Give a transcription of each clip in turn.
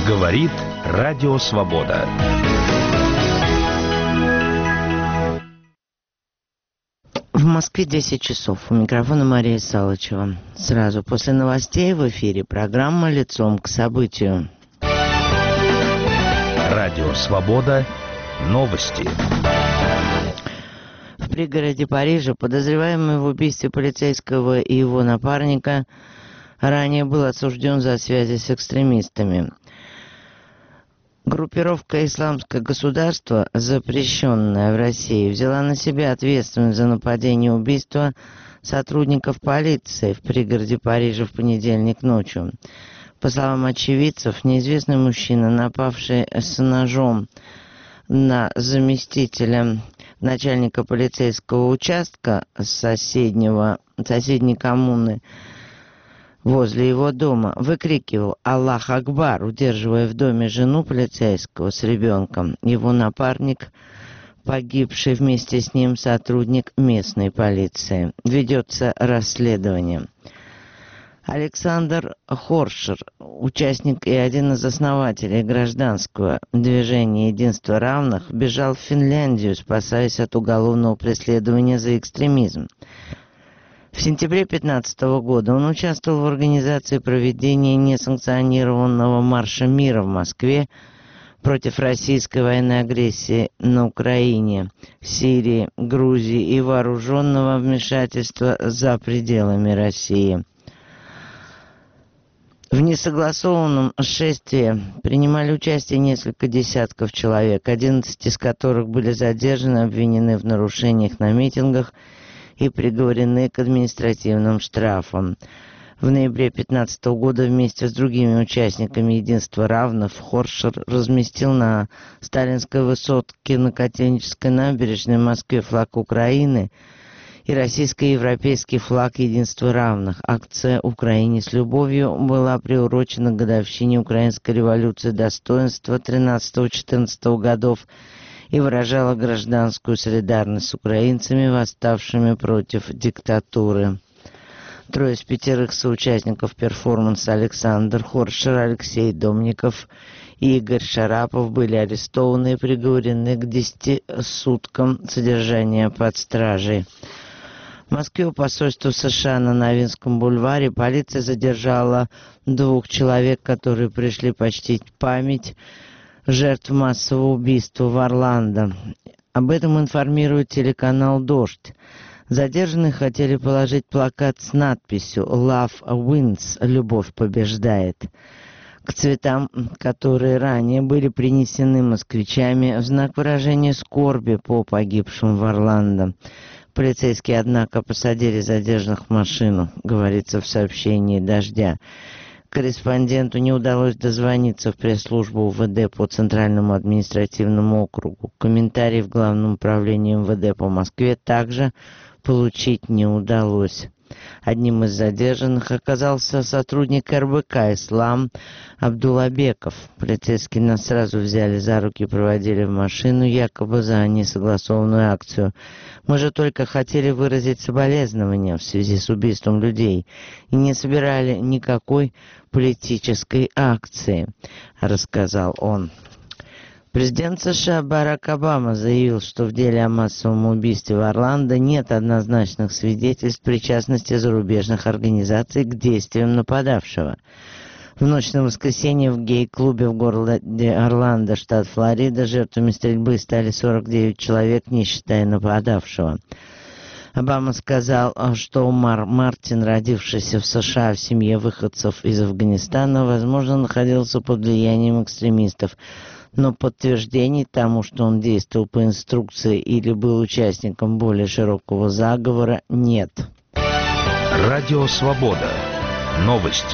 Говорит Радио Свобода. В Москве 10 часов. У микрофона Мария Салычева. Сразу после новостей в эфире программа «Лицом к событию». Радио Свобода. Новости. В пригороде Парижа подозреваемый в убийстве полицейского и его напарника ранее был осужден за связи с экстремистами. Группировка «Исламское государство», запрещенная в России, взяла на себя ответственность за нападение и убийство сотрудников полиции в пригороде Парижа в понедельник ночью. По словам очевидцев, неизвестный мужчина, напавший с ножом на заместителя начальника полицейского участка соседней коммуны, возле его дома, выкрикивал «Аллах Акбар», удерживая в доме жену полицейского с ребенком. Его напарник, погибший вместе с ним сотрудник местной полиции. Ведется расследование. Александр Хоршер, участник и один из основателей гражданского движения «Единство равных», бежал в Финляндию, спасаясь от уголовного преследования за экстремизм. В сентябре 2015 года он участвовал в организации проведения несанкционированного марша мира в Москве против российской военной агрессии на Украине, Сирии, Грузии и вооруженного вмешательства за пределами России. В несогласованном шествии принимали участие несколько десятков человек, 11 из которых были задержаны, обвинены в нарушениях на митингах и приговорены к административным штрафам. В ноябре 2015 года вместе с другими участниками «Единства равных» Хоршер разместил на Сталинской высотке на Котельнической набережной в Москве флаг Украины и российско-европейский флаг «Единства равных». Акция «Украине с любовью» была приурочена к годовщине Украинской революции достоинства 13-14 годов и выражала гражданскую солидарность с украинцами, восставшими против диктатуры. 3 из 5 соучастников перформанса Александр Хоршер, Алексей Домников и Игорь Шарапов были арестованы и приговорены к 10 суткам содержания под стражей. В Москве у посольства США на Новинском бульваре полиция задержала 2 человек, которые пришли почтить память жертв массового убийства в Орландо. Об этом информирует телеканал «Дождь». Задержанные хотели положить плакат с надписью «Love wins» — «Любовь побеждает» к цветам, которые ранее были принесены москвичами в знак выражения скорби по погибшим в Орландо. Полицейские, однако, посадили задержанных в машину, говорится в сообщении «Дождя». Корреспонденту не удалось дозвониться в пресс-службу УВД по Центральному административному округу. Комментарий в Главном управлении МВД по Москве также получить не удалось. Одним из задержанных оказался сотрудник РБК «Ислам» Абдулабеков. Полицейские нас сразу взяли за руки и проводили в машину, якобы за несогласованную акцию. Мы же только хотели выразить соболезнования в связи с убийством людей и не собирали никакой политической акции, рассказал он. Президент США Барак Обама заявил, что в деле о массовом убийстве в Орландо нет однозначных свидетельств причастности зарубежных организаций к действиям нападавшего. В ночь на воскресенье в гей-клубе в городе Орландо, штат Флорида, жертвами стрельбы стали 49 человек, не считая нападавшего. Обама сказал, что Умар Мартин, родившийся в США в семье выходцев из Афганистана, возможно, находился под влиянием экстремистов, но подтверждений тому, что он действовал по инструкции или был участником более широкого заговора, нет. Радио Свобода. Новости.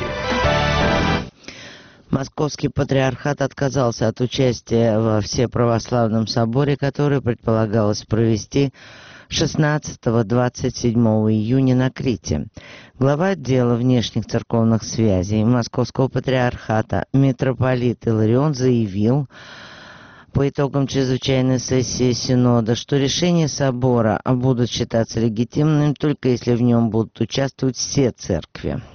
Московский патриархат отказался от участия во Всеправославном соборе, который предполагалось провести 16-27 июня на Крите. Глава отдела внешних церковных связей Московского патриархата митрополит Иларион заявил по итогам чрезвычайной сессии Синода, что решения собора будут считаться легитимными только если в нем будут участвовать все церкви.